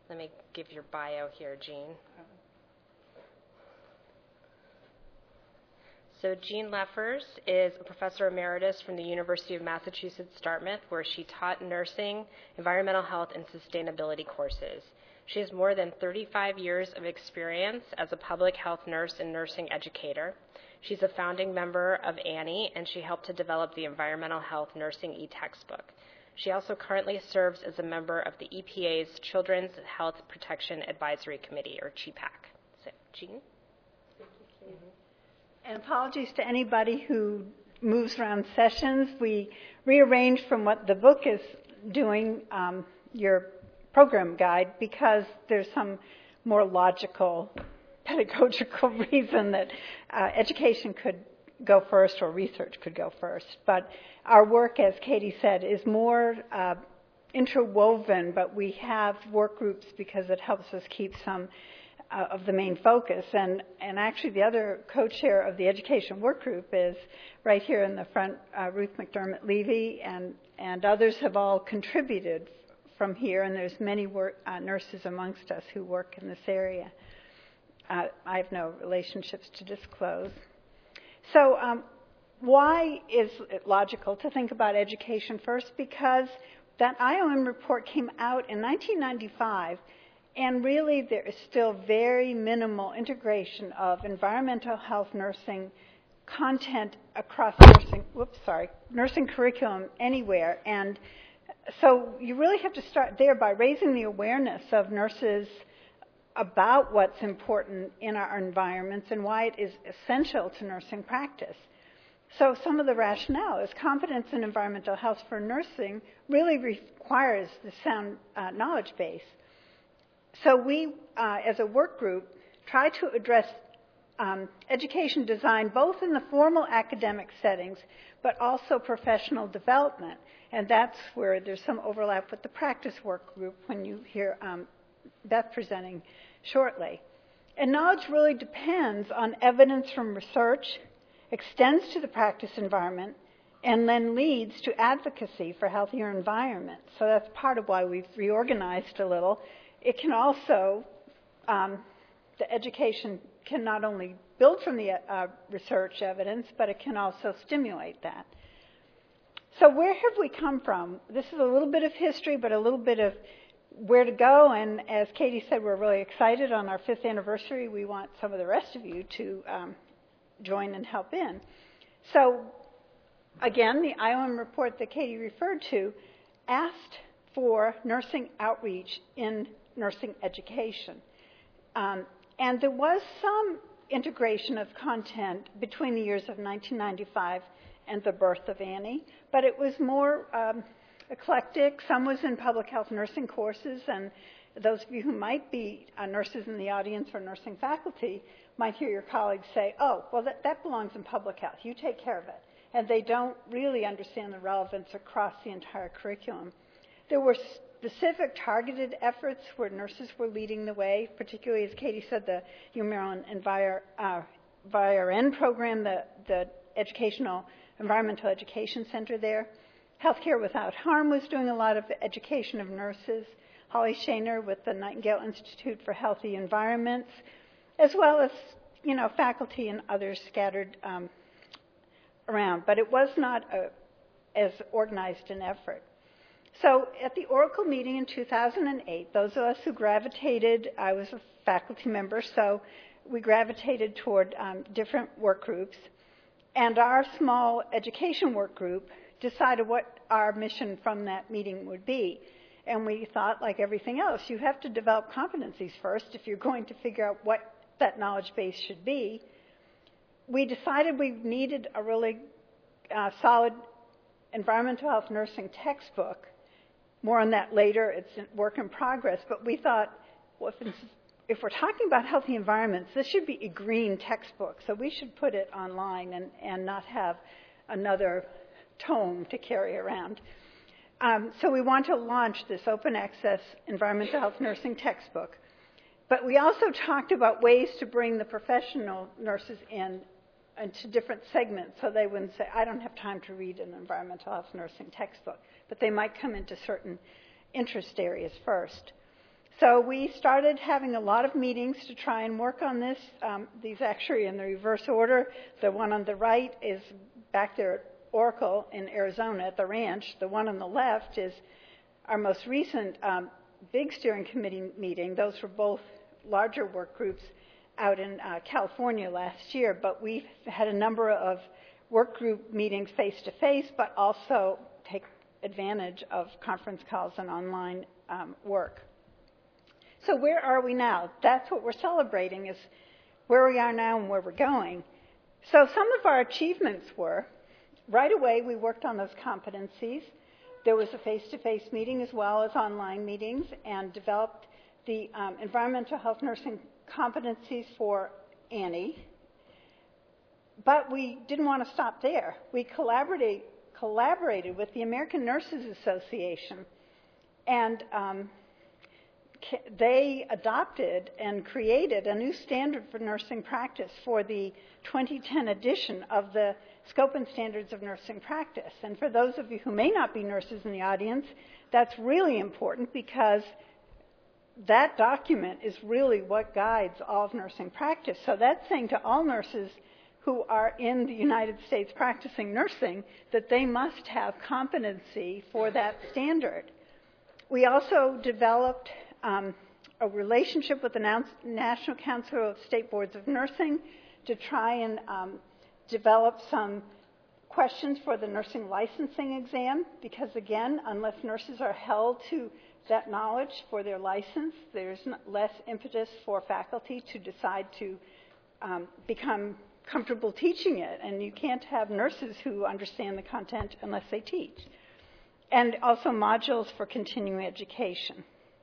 Let me give your bio here, Jean. So Jean Leffers is a professor emeritus from the University of Massachusetts Dartmouth, where she taught nursing, environmental health, and sustainability courses. She has more than 35 years of experience as a public health nurse and nursing educator. She's a founding member of ANNIE, and she helped to develop the Environmental Health Nursing e-textbook. She also currently serves as a member of the EPA's Children's Health Protection Advisory Committee, or CHPAC. So, Jean? And apologies to anybody who moves around sessions. We rearranged from what the book is doing, your program guide, because there's some more logical, pedagogical reason that education could go first or research could go first. But our work, as Katie said, is more interwoven, but we have work groups because it helps us keep some of the main focus. And actually the other co-chair of the education work group is right here in the front, Ruth McDermott Levy, and others have all contributed from here, and there's many nurses amongst us who work in this area. I have no relationships to disclose. So why is it logical to think about education first? Because that IOM report came out in 1995, and really there is still very minimal integration of environmental health nursing content across nursing curriculum anywhere. And so you really have to start there by raising the awareness of nurses about what's important in our environments and why it is essential to nursing practice. So some of the rationale is confidence in environmental health for nursing really requires the sound knowledge base. So we, as a work group, try to address education design both in the formal academic settings, but also professional development. And that's where there's some overlap with the practice work group when you hear Beth presenting shortly. And knowledge really depends on evidence from research, extends to the practice environment, and then leads to advocacy for healthier environments. So that's part of why we've reorganized a little. It can also, the education can not only build from the research evidence, but it can also stimulate that. So where have we come from? This is a little bit of history, but a little bit of where to go. And as Katie said, we're really excited on our 5th anniversary. We want some of the rest of you to join and help in. So again, the IOM report that Katie referred to asked for nursing outreach in nursing education. And there was some integration of content between the years of 1995 and the birth of ANNIE, but it was more eclectic. Some was in public health nursing courses, and those of you who might be nurses in the audience or nursing faculty might hear your colleagues say, oh, well, that belongs in public health. You take care of it. And they don't really understand the relevance across the entire curriculum. There were specific targeted efforts where nurses were leading the way, particularly, as Katie said, the UMaryland VIRN program, the Environmental Education Center there. Healthcare Without Harm was doing a lot of education of nurses. Holly Shaner with the Nightingale Institute for Healthy Environments, as well as, faculty and others scattered around. But it was not as organized an effort. So at the Oracle meeting in 2008, those of us who gravitated, I was a faculty member, so we gravitated toward different work groups. And our small education work group decided what our mission from that meeting would be. And we thought, like everything else, you have to develop competencies first if you're going to figure out what that knowledge base should be. We decided we needed a really solid environmental health nursing textbook. More on that later. It's a work in progress. But we thought, well, if we're talking about healthy environments, this should be a green textbook. So we should put it online and not have another tome to carry around. So we want to launch this open access environmental health nursing textbook. But we also talked about ways to bring the professional nurses into different segments so they wouldn't say, I don't have time to read an environmental health nursing textbook. But they might come into certain interest areas first. So we started having a lot of meetings to try and work on this. These actually in the reverse order. The one on the right is back there at Oracle in Arizona at the ranch. The one on the left is our most recent big steering committee meeting. Those were both larger work groups out in California last year, but we've had a number of work group meetings face-to-face, but also take advantage of conference calls and online work. So where are we now? That's what we're celebrating, is where we are now and where we're going. So some of our achievements were, right away we worked on those competencies. There was a face-to-face meeting as well as online meetings, and developed the environmental health nursing competencies for Annie. But we didn't want to stop there. We collaborated with the American Nurses Association, and they adopted and created a new standard for nursing practice for the 2010 edition of the Scope and Standards of Nursing Practice. And for those of you who may not be nurses in the audience, that's really important, because that document is really what guides all of nursing practice. So that's saying to all nurses who are in the United States practicing nursing that they must have competency for that standard. We also developed a relationship with the National Council of State Boards of Nursing to try and develop some questions for the nursing licensing exam, because again, unless nurses are held to that knowledge for their license, there's less impetus for faculty to decide to become comfortable teaching it, and you can't have nurses who understand the content unless they teach. And also modules for continuing education.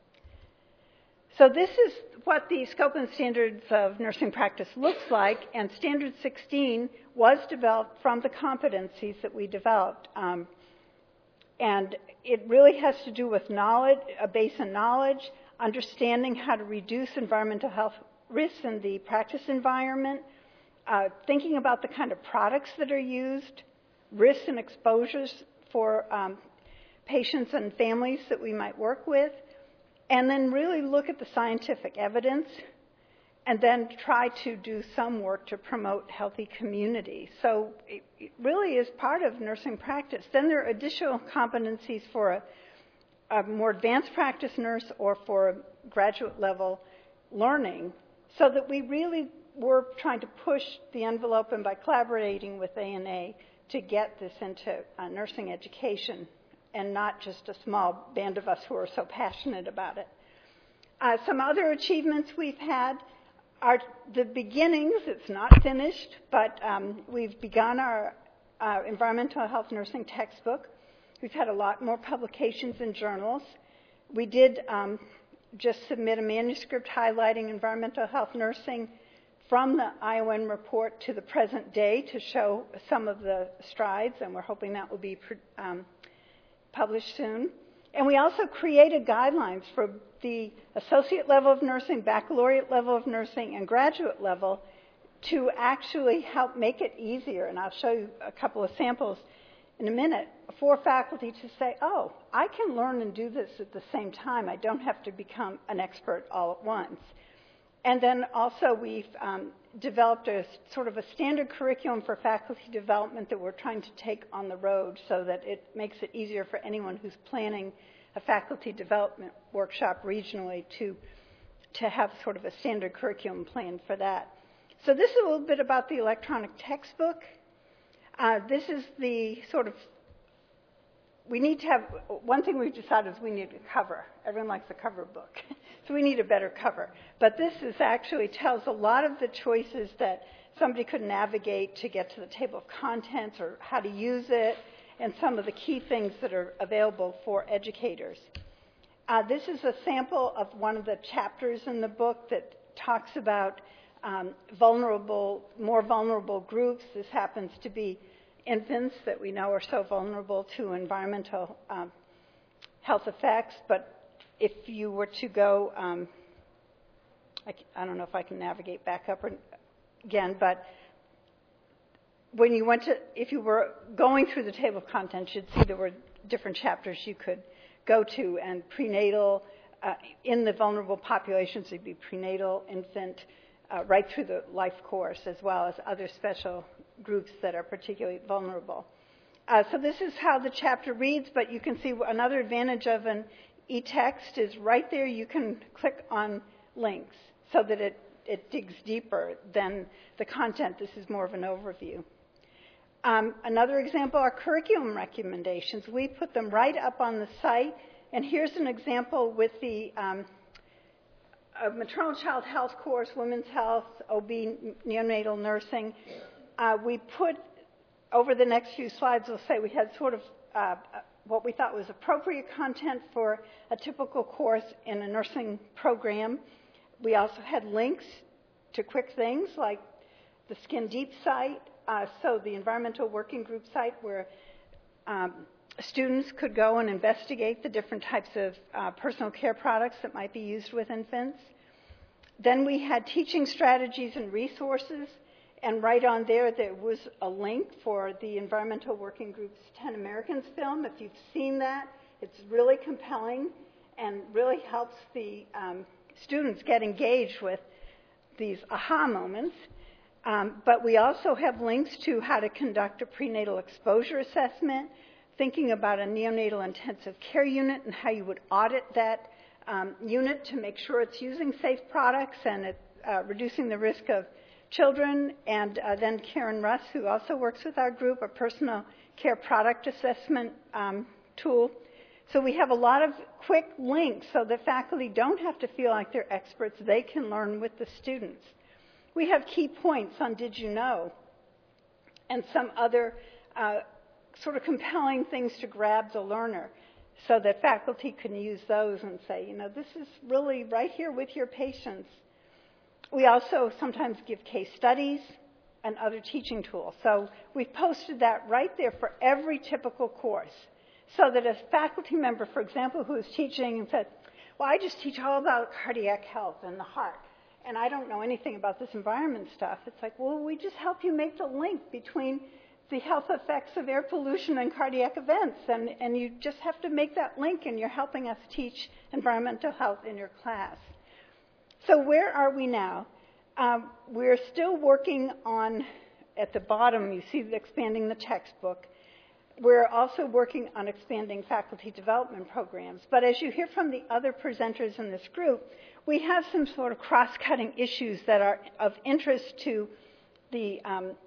So this is what the Scope and Standards of Nursing Practice looks like, and Standard 16 was developed from the competencies that we developed. And it really has to do with knowledge, a base in knowledge, understanding how to reduce environmental health risks in the practice environment, thinking about the kind of products that are used, risks and exposures for patients and families that we might work with, and then really look at the scientific evidence, and then try to do some work to promote healthy communities. So it really is part of nursing practice. Then there are additional competencies for a more advanced practice nurse or for graduate level learning, so that we really were trying to push the envelope, and by collaborating with ANA to get this into nursing education, and not just a small band of us who are so passionate about it. Some other achievements we've had are the beginnings. It's not finished, but we've begun our environmental health nursing textbook. We've had a lot more publications in journals. We did just submit a manuscript highlighting environmental health nursing from the ION report to the present day to show some of the strides, and we're hoping that will be published soon. And we also created guidelines for the associate level of nursing, baccalaureate level of nursing, and graduate level to actually help make it easier, and I'll show you a couple of samples in a minute, for faculty to say, oh, I can learn and do this at the same time. I don't have to become an expert all at once. And then also we've developed a sort of a standard curriculum for faculty development that we're trying to take on the road, so that it makes it easier for anyone who's planning a faculty development workshop regionally to have sort of a standard curriculum plan for that. So this is a little bit about the electronic textbook. This is the sort of, we need to have, one thing we've decided is we need a cover. Everyone likes a cover book. So we need a better cover. But this is actually tells a lot of the choices that somebody could navigate to get to the table of contents, or how to use it, and some of the key things that are available for educators. This is a sample of one of the chapters in the book that talks about more vulnerable groups. This happens to be infants that we know are so vulnerable to environmental health effects. But if you were to go, I don't know if I can navigate back up again, but when you went to, if you were going through the table of contents, you'd see there were different chapters you could go to, and prenatal in the vulnerable populations. It'd be prenatal, infant, right through the life course, as well as other special groups that are particularly vulnerable. So this is how the chapter reads, but you can see another advantage of an e-text is right there you can click on links so that it digs deeper than the content. This is more of an overview. Another example are curriculum recommendations. We put them right up on the site, and here's an example with the maternal child health course, women's health, OB, neonatal nursing. We put, over the next few slides, we'll say we had sort of what we thought was appropriate content for a typical course in a nursing program. We also had links to quick things like the Skin Deep site, so the environmental working group site where students could go and investigate the different types of personal care products that might be used with infants. Then we had teaching strategies and resources, and right on there was a link for the Environmental Working Group's 10 Americans film. If you've seen that, it's really compelling and really helps the students get engaged with these aha moments. But we also have links to how to conduct a prenatal exposure assessment, thinking about a neonatal intensive care unit and how you would audit that unit to make sure it's using safe products and reducing the risk of children. And then Karen Russ, who also works with our group, a personal care product assessment tool. So we have a lot of quick links so that faculty don't have to feel like they're experts. They can learn with the students. We have key points on Did You Know? And some other sort of compelling things to grab the learner so that faculty can use those and say, you know, this is really right here with your patients. We also sometimes give case studies and other teaching tools. So we've posted that right there for every typical course so that a faculty member, for example, who is teaching and said, well, I just teach all about cardiac health and the heart, and I don't know anything about this environment stuff. It's like, well, we just help you make the link between the health effects of air pollution and cardiac events, and you just have to make that link, and you're helping us teach environmental health in your class. So where are we now? We're still working on, at the bottom, you see expanding the textbook. We're also working on expanding faculty development programs. But as you hear from the other presenters in this group, we have some sort of cross-cutting issues that are of interest to the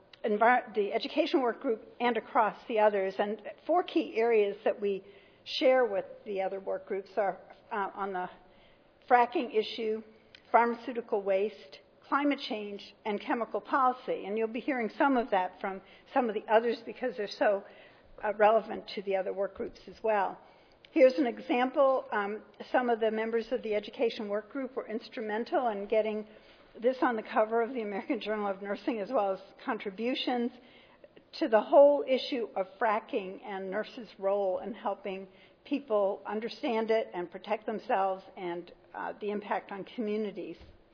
education work group and across the others. And 4 key areas that we share with the other work groups are on the fracking issue, pharmaceutical waste, climate change, and chemical policy. And you'll be hearing some of that from some of the others because they're so relevant to the other work groups as well. Here's an example. Some of the members of the education work group were instrumental in getting this on the cover of the American Journal of Nursing, as well as contributions to the whole issue of fracking and nurses' role in helping people understand it and protect themselves and the impact on communities.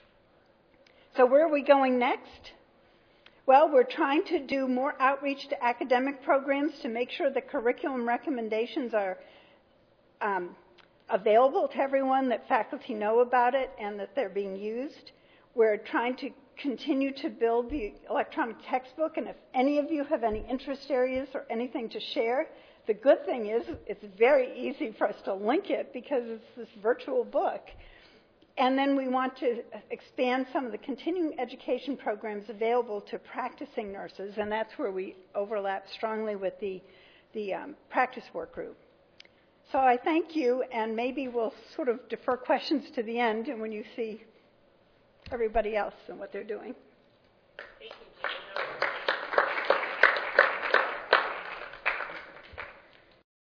So where are we going next? Well, we're trying to do more outreach to academic programs to make sure the curriculum recommendations are available to everyone, that faculty know about it, and that they're being used. We're trying to continue to build the electronic textbook, and if any of you have any interest areas or anything to share, the good thing is it's very easy for us to link it because it's this virtual book. And then we want to expand some of the continuing education programs available to practicing nurses, and that's where we overlap strongly with the practice work group. So I thank you, and maybe we'll sort of defer questions to the end and when you see everybody else and what they're doing.